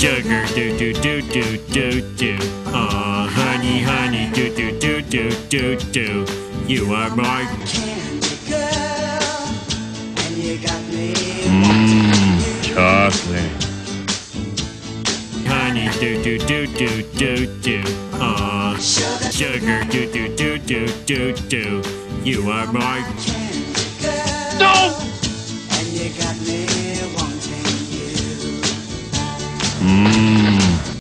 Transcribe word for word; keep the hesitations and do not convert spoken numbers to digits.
Sugar, do do do do do do. Aw, honey, honey, do do do do do do. You are my candy girl, and you got me Mmm, chocolate. honey, do do do do do do. Aw, sugar, do do do do do do. You are my candy girl, No! and you got me wanting you. Mmm.